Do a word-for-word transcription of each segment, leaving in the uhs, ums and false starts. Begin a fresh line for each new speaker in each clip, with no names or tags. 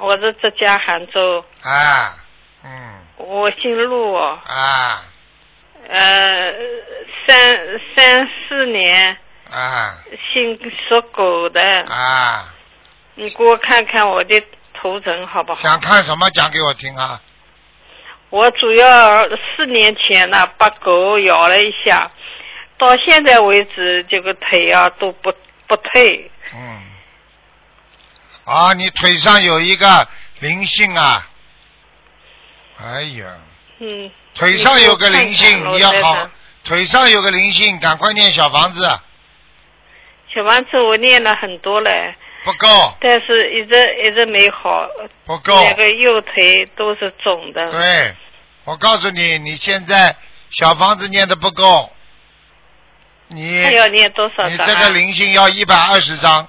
我是浙江杭州。
啊，嗯。
我姓陆。
啊。
呃，三三四年。
啊。
姓属狗的。
啊。
你给我看看我的图腾好不好？
想看什么讲给我听啊？
我主要四年前呢，把狗咬了一下，到现在为止这个腿啊都不不退。
嗯。啊，你腿上有一个灵性啊！哎呀。
嗯。
腿上有个灵性，你要好。腿上有个灵性，赶快念小房子。
小房子我念了很多了。
不够。
但是一直一直没好。
不够。
那个右腿都是肿的。
对，我告诉你，你现在小房子念的不够。你。
还要念多少张啊？
你这个灵性要一百二十张。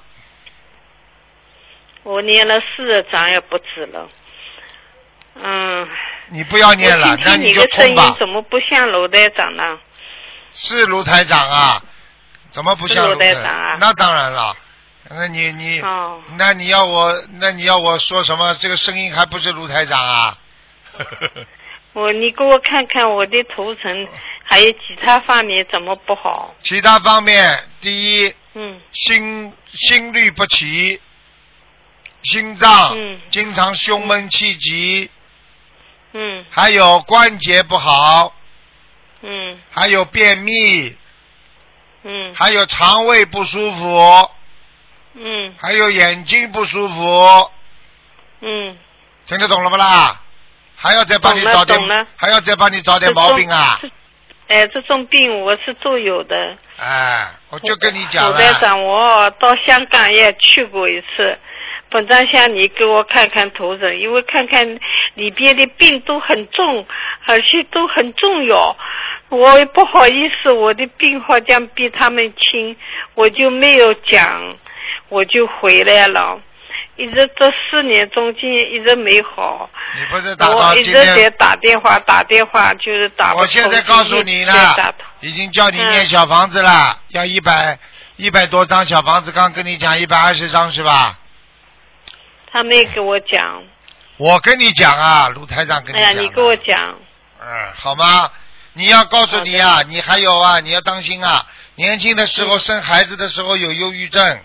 我念了四十张，也不止了。嗯。
你不要念了，那你就通吧。
你的声音怎么不像卢台长呢？
是卢台长啊，怎么不像卢
台长啊？
那当然了，那你你，
哦、
那你要我，那你要我说什么？这个声音还不是卢台长啊？
我你给我看看我的图腾，还有其他方面怎么不好？
其他方面，第一，
嗯，
心心律不齐，心脏、
嗯、
经常胸闷气急。
嗯，
还有关节不好，
嗯，
还有便秘，
嗯，
还有肠胃不舒服，
嗯，
还有眼睛不舒服，
嗯，
听得懂了不啦？还要再帮你找点，还要再帮你找点毛病啊！
哎，这种病我是都有的。
哎，我就跟你讲了。
卢台长，我到香港也去过一次。本长想你给我看看图腾，因为看看里边的病都很重，而且都很重要。我也不好意思，我的病好像比他们轻，我就没有讲，我就回来了。一直这四年中间一直没好。
你不是打到
我一直在打电话打电话，就是打不通。
我现在告诉你了，已经叫你念小房子了，嗯、要一百一百多张小房子，刚跟你讲一百二十张是吧？
他没给我讲。
我跟你讲啊，卢台长跟你讲。
哎呀，你给我讲。
嗯，好吗？你要告诉你啊，你还有啊，你要当心啊，年轻的时候生孩子的时候有忧郁症。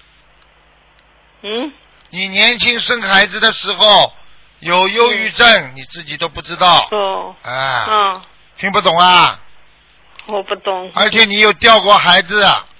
嗯。
你年轻生孩子的时候有忧郁症，嗯、你自己都不知道。
哦。
啊。
嗯。
听不懂啊？
我不懂。
而且你有掉过孩子。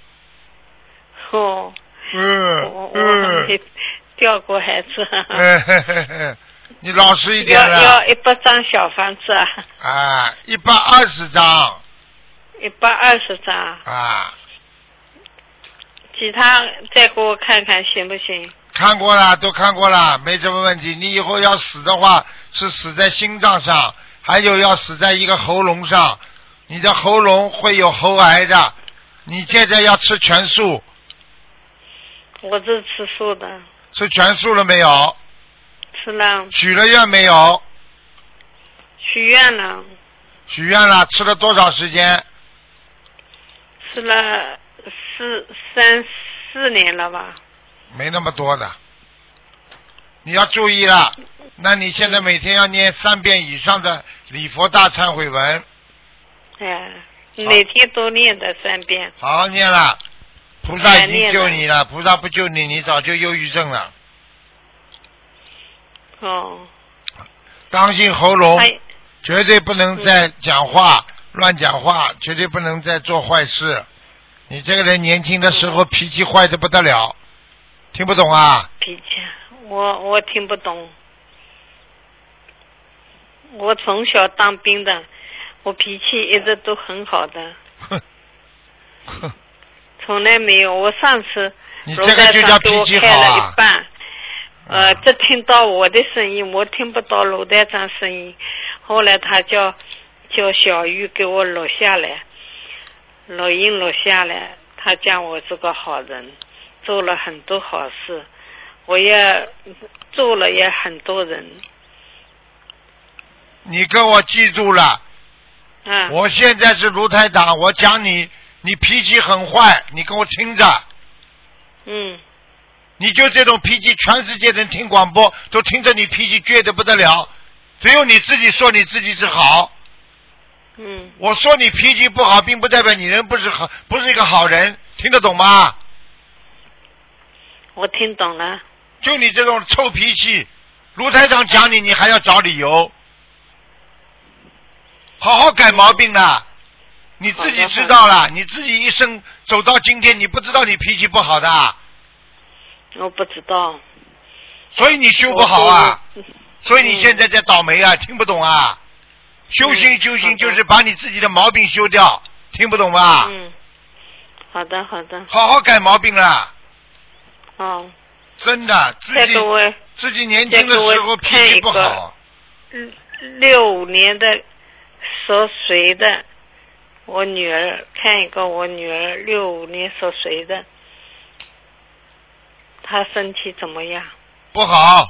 哦。
嗯。
我我没掉过孩子。
嗯嘿嘿嘿，你老实一点了。
要要一百张小房子啊。
啊，一百二十张。
一百二十张。
啊。
其他再给我看看行不行？
看过了，都看过了，没什么问题。你以后要死的话，是死在心脏上，还有要死在一个喉咙上，你的喉咙会有喉癌的。你现在要吃全素。
我是吃素的。
吃全素了没有？
吃了。
许了愿没有？
许愿了。
许愿了，吃了多少时间？
吃了四三四年了吧。
没那么多的，你要注意了。那你现在每天要念三遍以上的礼佛大忏悔文。
哎，每天都念的三遍。
好好念了，菩萨已经救你了，哎、菩萨不救你，你早就忧郁症了。
哦。
当心喉咙，绝对不能再讲话、嗯、乱讲话，绝对不能再做坏事。你这个人年轻的时候脾气坏得不得了。听不懂啊？
脾气，我我听不懂。我从小当兵的，我脾气一直都很好的。从来没有。我上次
你这个就叫脾气好啊。
开了一半，呃，只听到我的声音，我听不到卢台长声音。后来他叫叫小玉给我录下来，录音录下来，他讲我是个好人。做了很多好事，我也做了也很多人。
你跟我记住了，
嗯，
我现在是卢台长，我讲你，你脾气很坏，你跟我听着。
嗯。
你就这种脾气，全世界人听广播都听着你脾气倔得不得了，只有你自己说你自己是好。
嗯。
我说你脾气不好，并不代表你人不是好，不是一个好人，听得懂吗？
我听懂了。
就你这种臭脾气，卢台长讲你，你还要找理由，好好改毛病了。你自己知道了，你自己一生走到今天，你不知道你脾气不好的。
我不知道。
所以你修不好啊，所以你现在在倒霉啊，听不懂啊。修心修心就是把你自己的毛病修掉，听不懂吧？
嗯，好的好的。
好好改毛病了。
哦。
真的，自己自己年轻的时候脾气不好。
六五年的属水的，我女儿看一个，我女儿六五年属水的，她身体怎么样？
不好。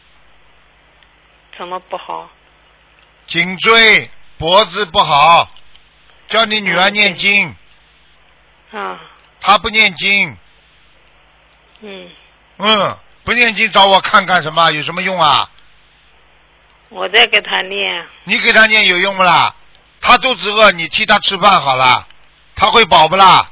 怎么不好？
颈椎、脖子不好，叫你女儿念经。
啊。
她不念经。
嗯。
嗯，不念经找我看看什么？有什么用啊？
我在给她念。
你给她念有用不啦？她肚子饿，你替她吃饭好了，她会饱不啦？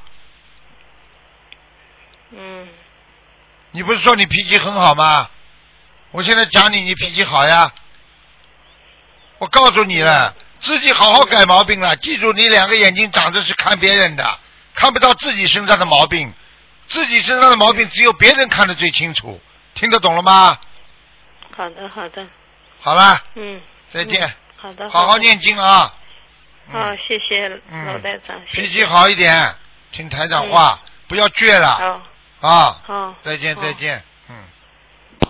嗯。
你不是说你脾气很好吗？我现在讲你，你脾气好呀。我告诉你了，自己好好改毛病了。记住，你两个眼睛长着是看别人的，看不到自己身上的毛病。自己身上的毛病只有别人看得最清楚，听得懂了吗？
好的好的。
好了。
嗯。
再见。
嗯、好的。
好好念经啊。
好、哦，谢谢老台长。
嗯、脾气好一点，听台长话，嗯、不要倔了。
好。
啊。
好。
再见再见。